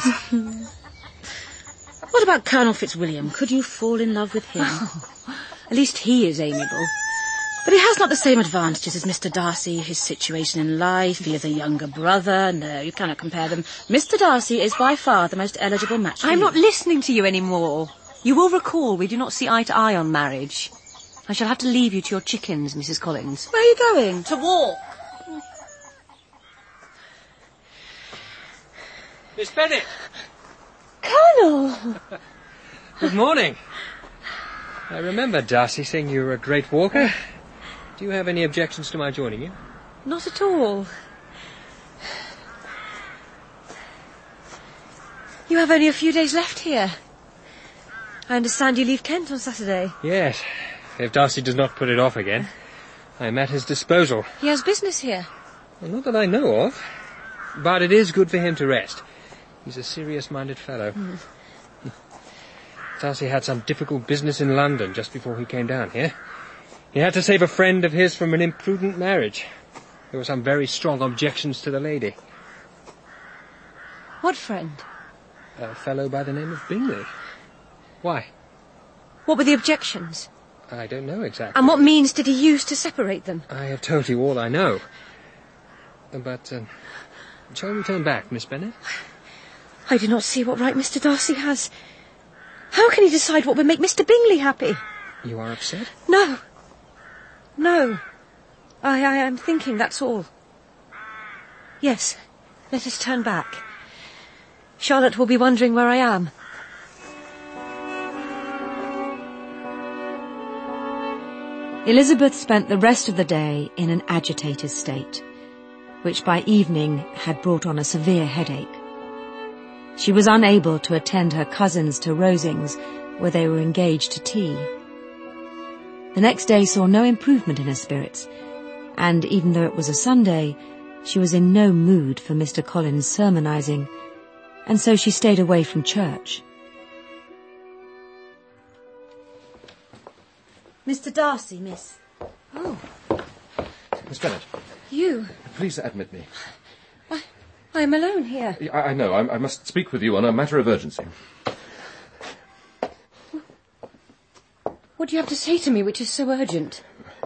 What about Colonel Fitzwilliam? Could you fall in love with him? Oh, at least he is amiable. But he has not the same advantages as Mister Darcy. His situation in life, he is a younger brother. No, you cannot compare them. Mister Darcy is by far the most eligible match for I'm you. not listening to you anymore. You will recall we do not see eye to eye on marriage. I shall have to leave you to your chickens, Missus Collins. Where are you going? To walk. Miss Bennet! Colonel! Good morning. I remember Darcy saying you were a great walker. Do you have any objections to my joining you? Not at all. You have only a few days left here. I understand you leave Kent on Saturday. Yes, if Darcy does not put it off again. I am at his disposal. He has business here. Well, not that I know of. But it is good for him to rest. He's a serious-minded fellow. Mm. Darcy had some difficult business in London just before he came down here. He had to save a friend of his from an imprudent marriage. There were some very strong objections to the lady. What friend? A fellow by the name of Bingley. Why? What were the objections? I don't know exactly. And what means did he use to separate them? I have told you all I know. But, uh, shall we turn back, Miss Bennet? I do not see what right Mister Darcy has. How can he decide what would make Mister Bingley happy? You are upset? No. No. I, I am thinking, that's all. Yes, let us turn back. Charlotte will be wondering where I am. Elizabeth spent the rest of the day in an agitated state, which by evening had brought on a severe headache. She was unable to attend her cousins to Rosings, where they were engaged to tea. The next day saw no improvement in her spirits, and even though it was a Sunday, she was in no mood for Mister Collins' sermonizing, and so she stayed away from church. Mister Darcy, miss. Oh. Miss Bennet. You? Please admit me. I, I am alone here. I, I know. I, I must speak with you on a matter of urgency. What do you have to say to me which is so urgent?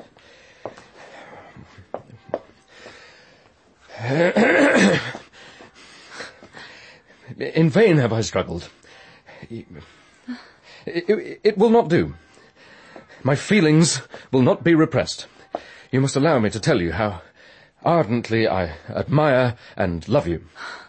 In vain have I struggled. It, it, it will not do. My feelings will not be repressed. You must allow me to tell you how ardently I admire and love you.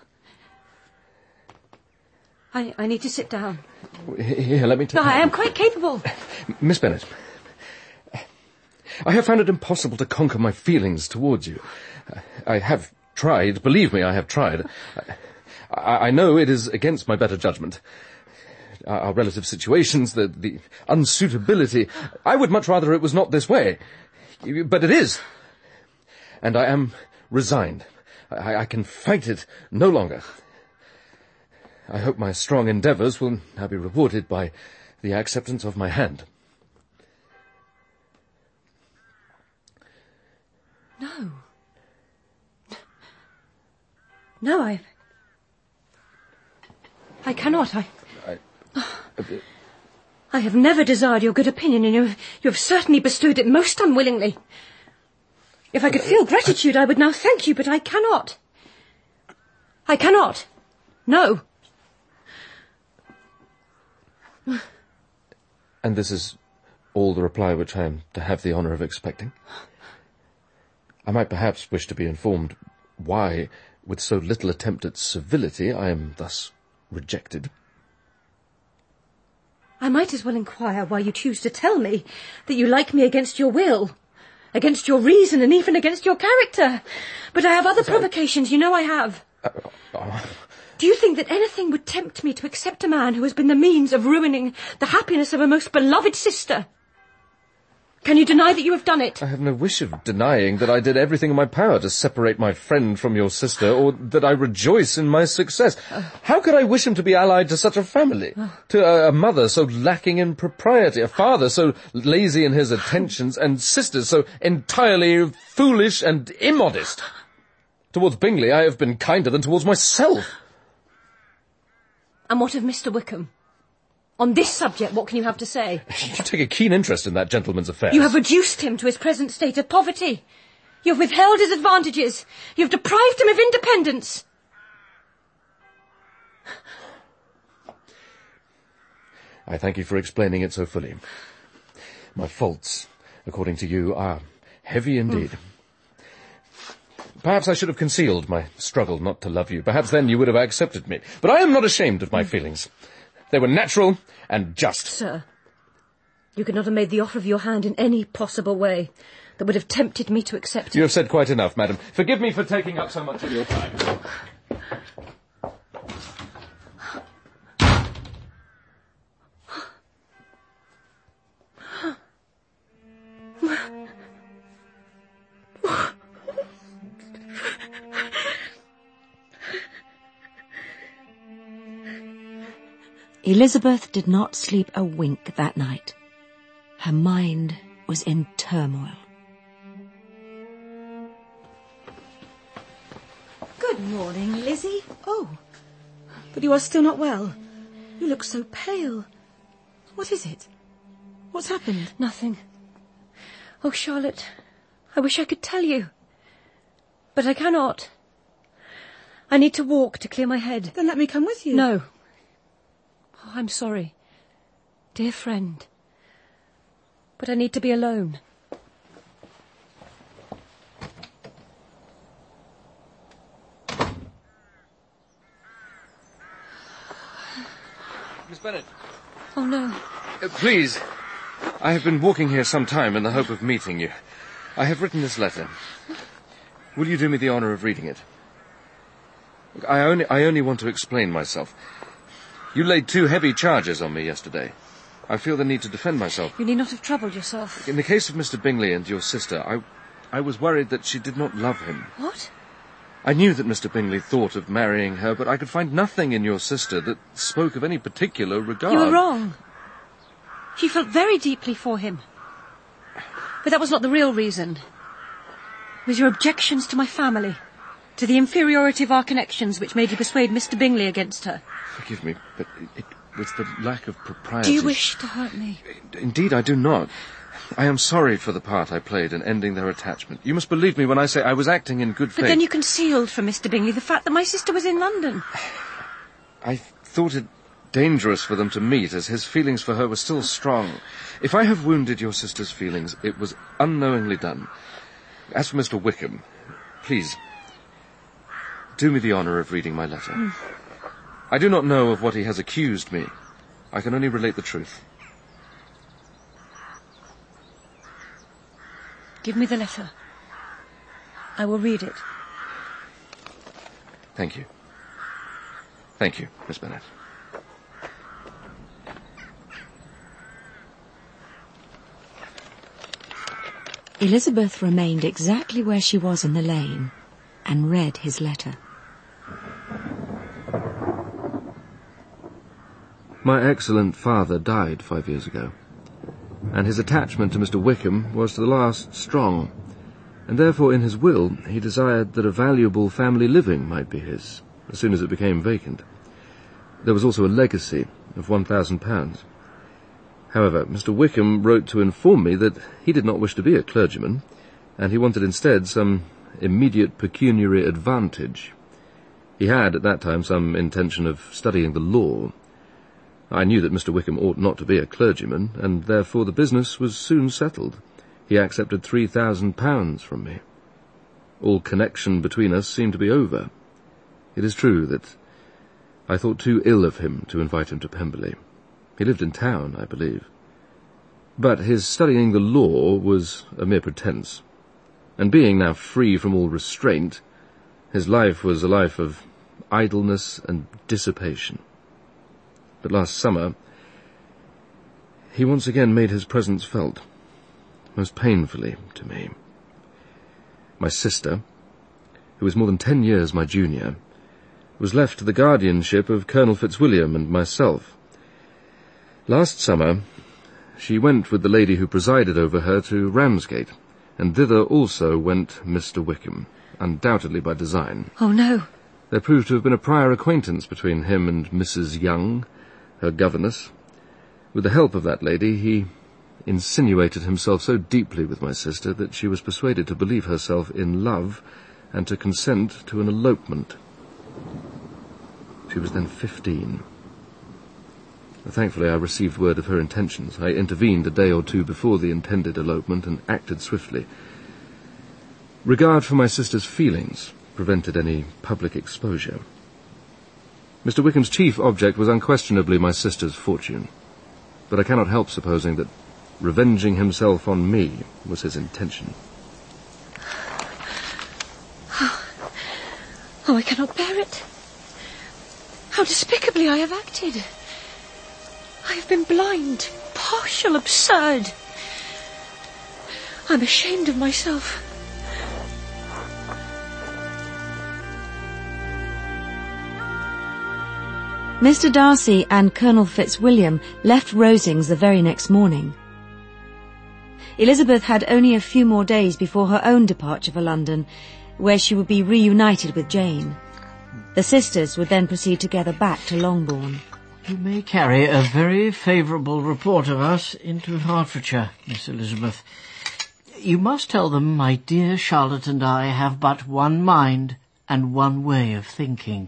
I, I need to sit down. Here, let me tell No, you. I am quite capable. Miss Bennet, I have found it impossible to conquer my feelings towards you. I have tried, believe me, I have tried. I, I know it is against my better judgment. Our, our relative situations, the, the unsuitability. I would much rather it was not this way. But it is. And I am resigned. I, I can fight it no longer. I hope my strong endeavours will now be rewarded by the acceptance of my hand. No. No, I... I cannot, I... I... I have never desired your good opinion, and you, you have certainly bestowed it most unwillingly. If I could feel gratitude, I would now thank you, but I cannot. I cannot. No. And this is all the reply which I am to have the honour of expecting? I might perhaps wish to be informed why, with so little attempt at civility, I am thus rejected. I might as well inquire why you choose to tell me that you like me against your will, against your reason, and even against your character. But I have other provocations, you know I have. Uh, uh, Do you think that anything would tempt me to accept a man who has been the means of ruining the happiness of a most beloved sister? Can you deny that you have done it? I have no wish of denying that I did everything in my power to separate my friend from your sister, or that I rejoice in my success. How could I wish him to be allied to such a family? To a, a mother so lacking in propriety, a father so lazy in his attentions, and sisters so entirely foolish and immodest? Towards Bingley I have been kinder than towards myself. And what of Mister Wickham? On this subject, what can you have to say? You take a keen interest in that gentleman's affairs. You have reduced him to his present state of poverty. You have withheld his advantages. You have deprived him of independence. I thank you for explaining it so fully. My faults, according to you, are heavy indeed. Mm. Perhaps I should have concealed my struggle not to love you. Perhaps then you would have accepted me. But I am not ashamed of my feelings. They were natural and just. Sir, you could not have made the offer of your hand in any possible way that would have tempted me to accept it. You have said quite enough, madam. Forgive me for taking up so much of your time. Elizabeth did not sleep a wink that night. Her mind was in turmoil. Good morning, Lizzie. Oh, but you are still not well. You look so pale. What is it? What's happened? Nothing. Oh, Charlotte, I wish I could tell you. But I cannot. I need to walk to clear my head. Then let me come with you. No. Oh, I'm sorry, dear friend. But I need to be alone. Miss Bennet. Oh, no. Uh, please. I have been walking here some time in the hope of meeting you. I have written this letter. Will you do me the honour of reading it? Look, I only, I only want to explain myself. You laid two heavy charges on me yesterday. I feel the need to defend myself. You need not have troubled yourself. In the case of Mister Bingley and your sister, I, I was worried that she did not love him. What? I knew that Mister Bingley thought of marrying her, but I could find nothing in your sister that spoke of any particular regard. You were wrong. She felt very deeply for him. But that was not the real reason. It was your objections to my family, to the inferiority of our connections, which made you persuade Mister Bingley against her. Forgive me, but it, it was the lack of propriety. Do you wish to hurt me? Indeed, I do not. I am sorry for the part I played in ending their attachment. You must believe me when I say I was acting in good faith. But then you concealed from Mister Bingley the fact that my sister was in London. I thought it dangerous for them to meet, as his feelings for her were still strong. If I have wounded your sister's feelings, it was unknowingly done. As for Mister Wickham, please, do me the honour of reading my letter. Mm. I do not know of what he has accused me. I can only relate the truth. Give me the letter. I will read it. Thank you. Thank you, Miss Bennet. Elizabeth remained exactly where she was in the lane and read his letter. My excellent father died five years ago, and his attachment to Mister Wickham was to the last strong, and therefore in his will he desired that a valuable family living might be his, as soon as it became vacant. There was also a legacy of one thousand pounds. However, Mister Wickham wrote to inform me that he did not wish to be a clergyman, and he wanted instead some immediate pecuniary advantage. He had at that time some intention of studying the law. I knew that Mister Wickham ought not to be a clergyman, and therefore the business was soon settled. He accepted three thousand pounds from me. All connection between us seemed to be over. It is true that I thought too ill of him to invite him to Pemberley. He lived in town, I believe. But his studying the law was a mere pretence, and being now free from all restraint, his life was a life of idleness and dissipation. But last summer, he once again made his presence felt, most painfully to me. My sister, who was more than ten years my junior, was left to the guardianship of Colonel Fitzwilliam and myself. Last summer, she went with the lady who presided over her to Ramsgate, and thither also went Mister Wickham, undoubtedly by design. Oh, no. There proved to have been a prior acquaintance between him and Missus Young, her governess. With the help of that lady, he insinuated himself so deeply with my sister that she was persuaded to believe herself in love and to consent to an elopement. She was then fifteen. Thankfully, I received word of her intentions. I intervened a day or two before the intended elopement and acted swiftly. Regard for my sister's feelings prevented any public exposure. Mister Wickham's chief object was unquestionably my sister's fortune, but I cannot help supposing that revenging himself on me was his intention. Oh, oh, I cannot bear it. How despicably I have acted. I have been blind, partial, absurd. I'm ashamed of myself. Mister Darcy and Colonel Fitzwilliam left Rosings the very next morning. Elizabeth had only a few more days before her own departure for London, where she would be reunited with Jane. The sisters would then proceed together back to Longbourn. You may carry a very favourable report of us into Hertfordshire, Miss Elizabeth. You must tell them my dear Charlotte and I have but one mind and one way of thinking.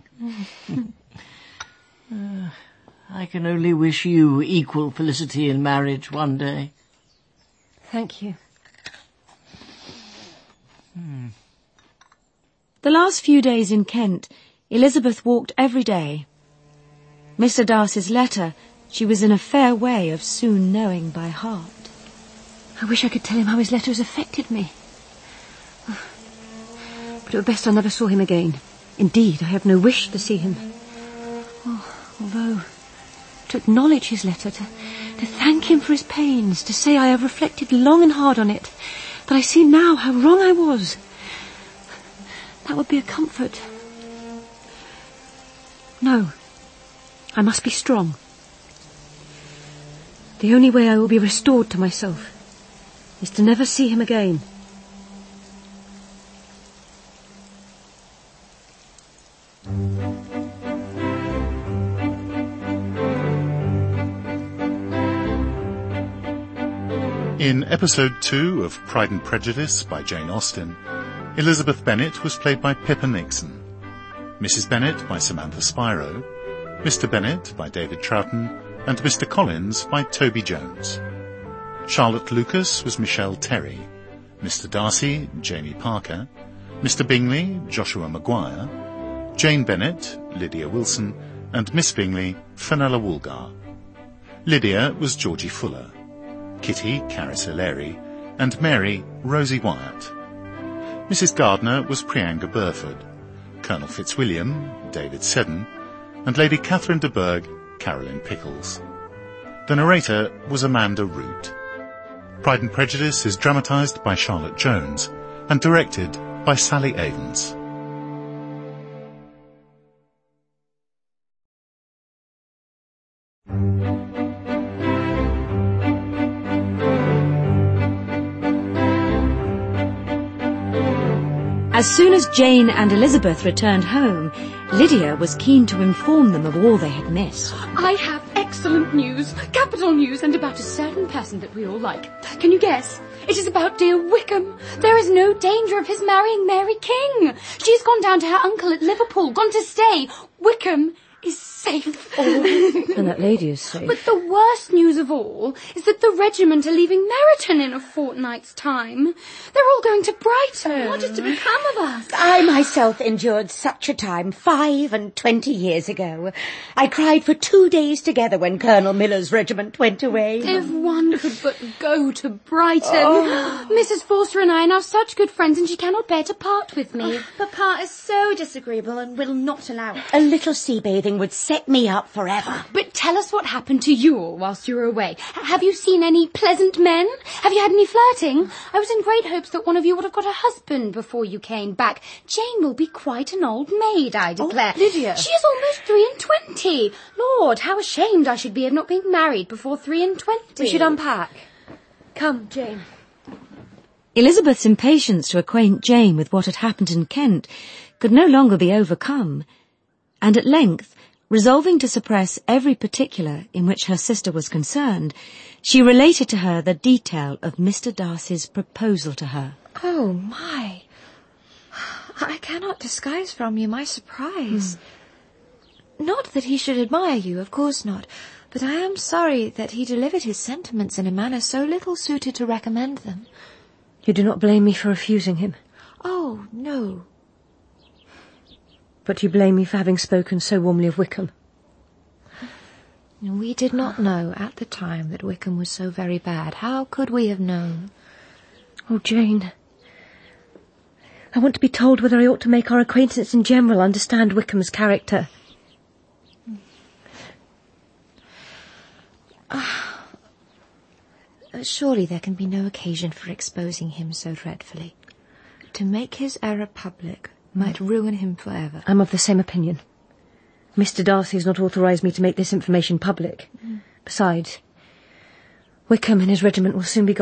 uh, I can only wish you equal felicity in marriage one day. Thank you. Hmm. The last few days in Kent, Elizabeth walked every day. Mister Darcy's letter she was in a fair way of soon knowing by heart. I wish I could tell him how his letter has affected me. But it were best I never saw him again. Indeed, I have no wish to see him. Oh, although, to acknowledge his letter, to, to thank him for his pains, to say I have reflected long and hard on it, that I see now how wrong I was, that would be a comfort. No, I must be strong. The only way I will be restored to myself is to never see him again. In episode two of Pride and Prejudice by Jane Austen, Elizabeth Bennet was played by Pippa Nixon, Missus Bennet by Samantha Spiro, Mister Bennet by David Troughton, and Mister Collins by Toby Jones. Charlotte Lucas was Michelle Terry, Mister Darcy, Jamie Parker, Mister Bingley, Joshua Maguire, Jane Bennet, Lydia Wilson, and Miss Bingley, Fenella Woolgar. Lydia was Georgie Fuller, Kitty, Caris O'Leary, and Mary, Rosie Wyatt. Missus Gardner was Prianga Burford, Colonel Fitzwilliam, David Seddon, and Lady Catherine de Bourgh, Caroline Pickles. The narrator was Amanda Root. Pride and Prejudice is dramatised by Charlotte Jones and directed by Sally Avens. As soon as Jane and Elizabeth returned home, Lydia was keen to inform them of all they had missed. I have excellent news, capital news, and about a certain person that we all like. Can you guess? It is about dear Wickham. There is no danger of his marrying Mary King. She's gone down to her uncle at Liverpool, gone to stay. Wickham is safe. Oh, and that lady is safe. But the worst news of all is that the regiment are leaving Meryton in a fortnight's time. They're all going to Brighton. What is to become of us? I myself endured such a time five and twenty years ago. I cried for two days together when Colonel Miller's regiment went away. If one could but go to Brighton. Oh. Missus Forster and I are now such good friends, and she cannot bear to part with me. Oh, Papa is so disagreeable and will not allow it. A little sea bathing would set me up forever. But tell us what happened to you all whilst you were away. H- have you seen any pleasant men? Have you had any flirting? I was in great hopes that one of you would have got a husband before you came back. Jane will be quite an old maid, I declare. Oh, Lydia. She is almost three and twenty. Lord, how ashamed I should be of not being married before three and twenty. We should unpack. Come, Jane. Elizabeth's impatience to acquaint Jane with what had happened in Kent could no longer be overcome, and at length, resolving to suppress every particular in which her sister was concerned, she related to her the detail of Mister Darcy's proposal to her. Oh, my. I cannot disguise from you my surprise. Hmm. Not that he should admire you, of course not, but I am sorry that he delivered his sentiments in a manner so little suited to recommend them. You do not blame me for refusing him? Oh, no. But you blame me for having spoken so warmly of Wickham. We did not know at the time that Wickham was so very bad. How could we have known? Oh, Jane. I want to be told whether I ought to make our acquaintance in general understand Wickham's character. Uh, surely there can be no occasion for exposing him so dreadfully. To make his error public might ruin him forever. I'm of the same opinion. Mister Darcy has not authorised me to make this information public. Mm. Besides, Wickham and his regiment will soon be gone.